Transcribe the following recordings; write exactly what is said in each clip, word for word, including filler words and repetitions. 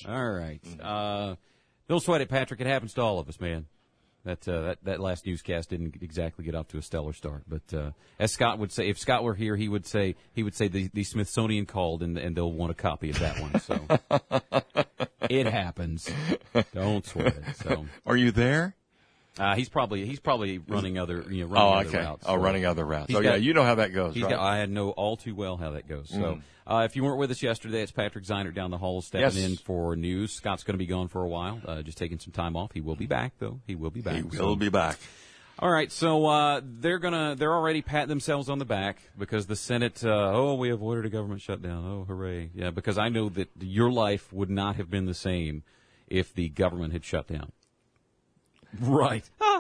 All right. Uh, don't sweat it, Patrick. It happens to all of us, man. That, uh, that that last newscast didn't exactly get off to a stellar start, but uh, as Scott would say, if Scott were here, he would say he would say the, the Smithsonian called and and they'll want a copy of that one. So it happens. Don't sweat it. So are you there? Uh, he's probably he's probably running other you know running oh, other okay. routes. Oh, so. running other routes. He's Oh, got, yeah, you know how that goes, he's right? Got, I know all too well how that goes. So Mm. uh, if you weren't with us yesterday, it's Patrick Zeinert down the hall stepping Yes. in for news. Scott's going to be gone for a while, uh, just taking some time off. He will be back, though. He will be back. He will so. be back. All right, so uh, they're gonna they're already patting themselves on the back because the Senate. Uh, oh, we avoided a government shutdown. Oh, hooray! Yeah, because I know that your life would not have been the same if the government had shut down. Right.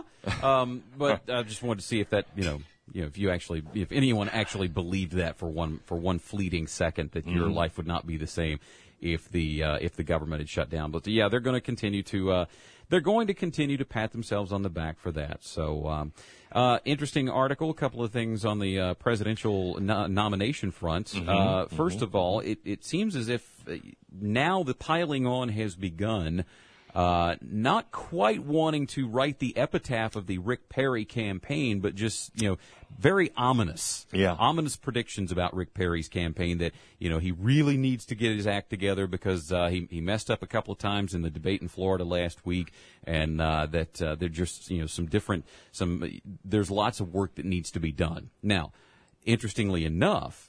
um, but I just wanted to see if that, you know, you know, if you actually, if anyone actually believed that for one for one fleeting second that mm-hmm. your life would not be the same if the uh, if the government had shut down. But yeah, they're going to continue to uh, they're going to continue to pat themselves on the back for that. So um, uh, interesting article. A couple of things on the uh, presidential no- nomination front. Mm-hmm. Uh, first mm-hmm. of all, it, it seems as if now the piling on has begun. Uh, not quite wanting to write the epitaph of the Rick Perry campaign, but just, you know, very ominous. Yeah. Ominous predictions about Rick Perry's campaign that, you know, he really needs to get his act together because uh, he, he messed up a couple of times in the debate in Florida last week, and uh, that uh, they're just, you know, some different, some, there's lots of work that needs to be done. Now, interestingly enough,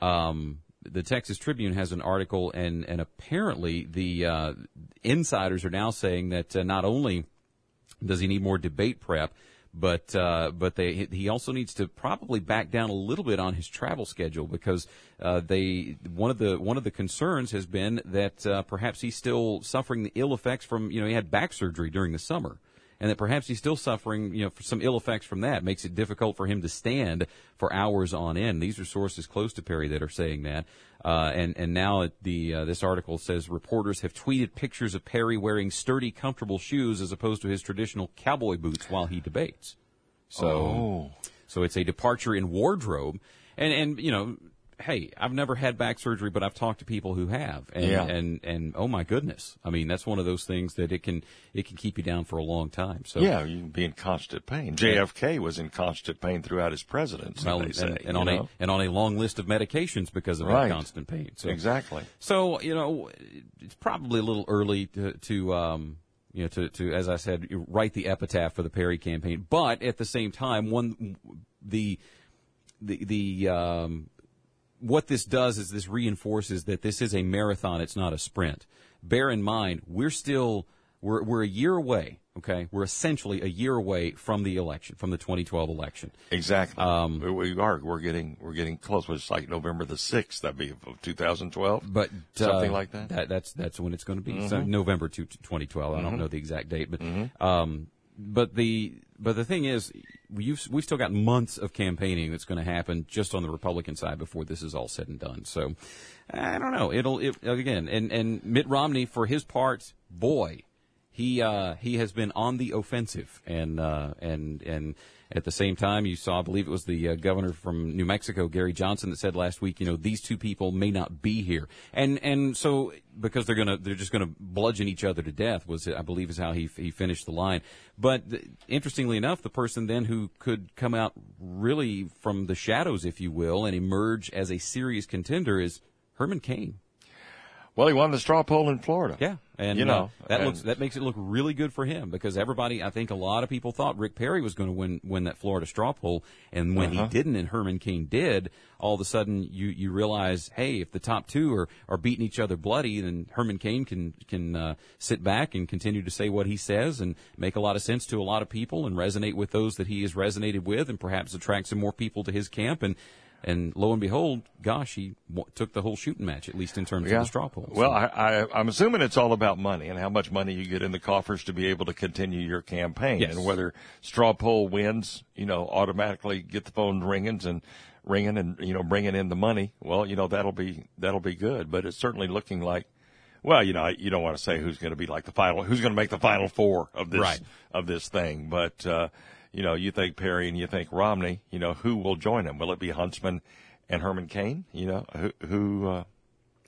um, the Texas Tribune has an article, and, and apparently the uh, insiders are now saying that uh, not only does he need more debate prep, but uh, but they he also needs to probably back down a little bit on his travel schedule because uh, they one of the one of the concerns has been that uh, perhaps he's still suffering the ill effects from you know he had back surgery during the summer. And that perhaps he's still suffering, you know, for some ill effects from that. It makes it difficult for him to stand for hours on end. These are sources close to Perry that are saying that. Uh, and, and now the uh, this article says reporters have tweeted pictures of Perry wearing sturdy, comfortable shoes as opposed to his traditional cowboy boots while he debates. So, oh. so it's a departure in wardrobe. And, and you know, hey, I've never had back surgery, but I've talked to people who have, and, yeah. and and oh my goodness, I mean that's one of those things that it can it can keep you down for a long time. So yeah, you can be in constant pain. J F K was in constant pain throughout his presidency. Well, they and, say, and on know? a and on a long list of medications because of right. that constant pain. So, exactly. So you know, it's probably a little early to to. Um, You know, to, to, as I said, write the epitaph for the Perry campaign. But at the same time, one, the, the, the, um, what this does is this reinforces that this is a marathon. It's not a sprint. Bear in mind, we're still, we're, we're a year away. Okay. We're essentially a year away from the election, from the twenty twelve election. Exactly. Um, we are, we're getting, we're getting close. It's like November the sixth. That'd be of two thousand twelve. But, something uh, like that. that. That's, that's when it's going to be. Mm-hmm. So November twenty twelve. Mm-hmm. I don't know the exact date, but, mm-hmm. um, but the, but the thing is, we've, we've still got months of campaigning that's going to happen just on the Republican side before this is all said and done. So, I don't know. It'll, it, again, and, and Mitt Romney, for his part, boy, he, uh, he has been on the offensive. And, uh, and, and at the same time, you saw, I believe it was the uh, governor from New Mexico, Gary Johnson, that said last week, you know, these two people may not be here. And, and so, because they're gonna, they're just gonna bludgeon each other to death was, I believe, is how he, he finished the line. But th- interestingly enough, the person then who could come out really from the shadows, if you will, and emerge as a serious contender is Herman Cain. Well, he won the straw poll in Florida. Yeah, and you know uh, that and looks that makes it look really good for him because everybody, I think, a lot of people thought Rick Perry was going to win win that Florida straw poll, and when uh-huh. he didn't, and Herman Cain did, all of a sudden you you realize, hey, if the top two are, are beating each other bloody, then Herman Cain can can uh, sit back and continue to say what he says and make a lot of sense to a lot of people and resonate with those that he has resonated with, and perhaps attract some more people to his camp. And And lo and behold, gosh, he w- took the whole shooting match, at least in terms yeah. of the straw polls. Well, I, I, I'm assuming it's all about money and how much money you get in the coffers to be able to continue your campaign. Yes. And whether straw poll wins, you know, automatically get the phone ringing and ringing and, you know, bringing in the money. Well, you know, that'll be that'll be good. But it's certainly looking like, well, you know, you don't want to say who's going to be like the final, who's going to make the final four of this right. of this thing. But, uh, you know, you think Perry and you think Romney, you know, who will join him? Will it be Huntsman and Herman Cain? You know, who, who uh,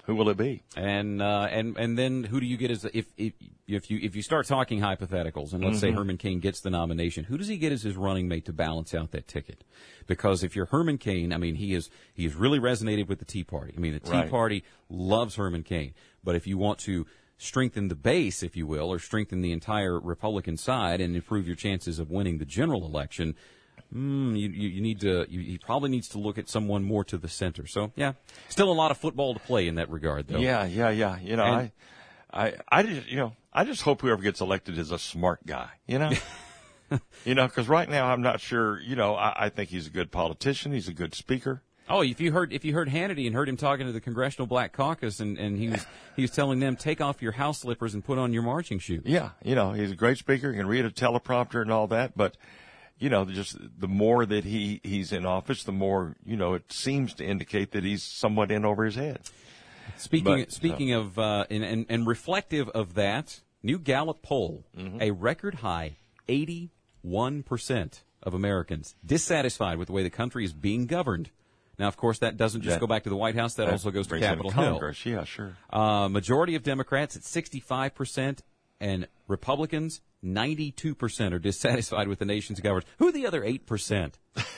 Who will it be? And uh, and and then who do you get as if if if you if you start talking hypotheticals, and let's mm-hmm. say Herman Cain gets the nomination, who does he get as his running mate to balance out that ticket? Because if you're Herman Cain, I mean, he is he has really resonated with the Tea Party. I mean, the Tea Right. Party loves Herman Cain. But if you want to strengthen the base, if you will, or strengthen the entire Republican side and improve your chances of winning the general election, Mm, you, you, you need to. You, he probably needs to look at someone more to the center. So, yeah, still a lot of football to play in that regard, though. Yeah, yeah, yeah. You know, And- I, I, I just, you know, I just hope whoever gets elected is a smart guy. You know, you know, because right now I'm not sure. You know, I, I think he's a good politician. He's a good speaker. Oh, if you heard if you heard Hannity and heard him talking to the Congressional Black Caucus, and, and he was he was telling them, take off your house slippers and put on your marching shoes. Yeah, you know, he's a great speaker. He can read a teleprompter and all that, but. You know, just the more that he, he's in office, the more, you know, it seems to indicate that he's somewhat in over his head. Speaking But, speaking of uh, and, and and reflective of that, new Gallup poll, Mm-hmm. a record high eighty-one percent of Americans dissatisfied with the way the country is being governed. Now, of course, that doesn't just That- go back to the White House. That, That also goes to brings in Capitol Hill. Congress. Yeah, sure. Uh, majority of Democrats at sixty-five percent, and Republicans ninety-two percent are dissatisfied with the nation's government. Who are the other eight percent?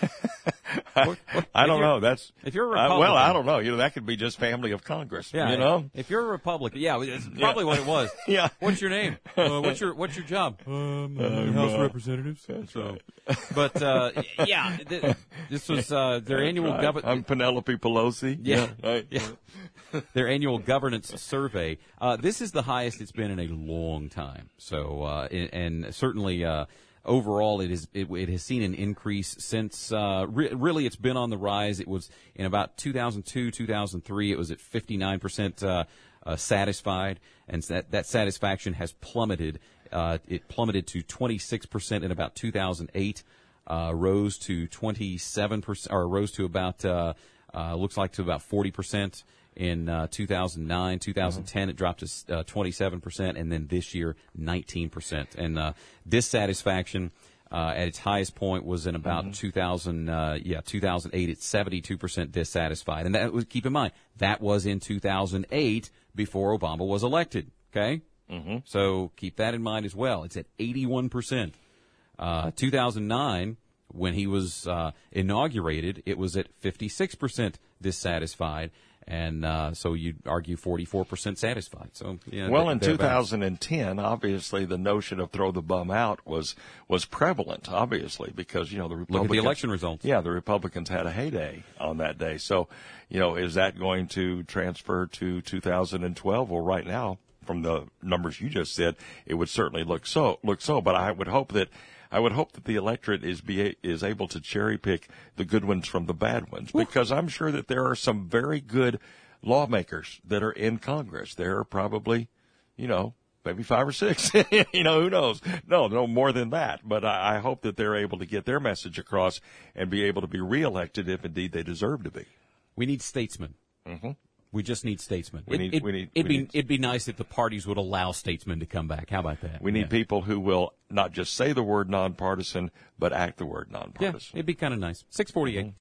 I, I don't know. That's if you're a I- well, Republican- I don't know. You know, that could be just family of Congress. Yeah, you know. if you're a Republican, yeah, it's probably what it was. Yeah. What's your name? Uh, what's your What's your job? Um, House of Representatives. So, but uh, yeah, th- this was uh, their annual Right. government. I'm Penelope Pelosi. Yeah. right. Yeah. Their annual governance survey. Uh, this is the highest it's been in a long time. So, uh, and, and certainly, uh, overall, it is it, it has seen an increase since. Uh, re- really, it's been on the rise. It was in about two thousand two, two thousand three. It was at fifty-nine percent uh, uh, satisfied, and that that satisfaction has plummeted. Uh, it plummeted to twenty-six percent in about two thousand eight. Uh, rose to twenty-seven percent, or rose to about uh, uh, looks like to about forty percent. In uh, two thousand nine, two thousand ten, mm-hmm. it dropped to uh, twenty-seven percent, and then this year, nineteen percent. And uh, dissatisfaction uh, at its highest point was in about mm-hmm. two thousand, uh, yeah, two thousand eight. It's seventy-two percent dissatisfied, and that was, keep in mind, that was in two thousand eight before Obama was elected. Okay, mm-hmm. so keep that in mind as well. It's at eighty-one percent. Uh, two thousand nine, when he was uh, inaugurated, it was at fifty-six percent dissatisfied. And uh, so you'd argue forty-four percent satisfied. So yeah, well, in two thereabouts. thousand ten, obviously the notion of throw the bum out was was prevalent, obviously, because you know the Republicans. Look at the election results. Yeah, the Republicans had a heyday on that day. So, you know, is that going to transfer to two thousand twelve? Well, right now, from the numbers you just said, it would certainly look so. Look so, but I would hope that. I would hope that the electorate is be is able to cherry pick the good ones from the bad ones, because I'm sure that there are some very good lawmakers that are in Congress. There are probably, you know, maybe five or six. You know, who knows? No, no more than that. But I, I hope that they're able to get their message across and be able to be reelected if indeed they deserve to be. We need statesmen. Mm-hmm. We just need statesmen. We It- need- it, we need- It'd we be need- it'd be nice if the parties would allow statesmen to come back. How about that? We need yeah. people who will not just say the word nonpartisan, but act the word Yeah, nonpartisan. it'd be kind of nice. Six forty-eight.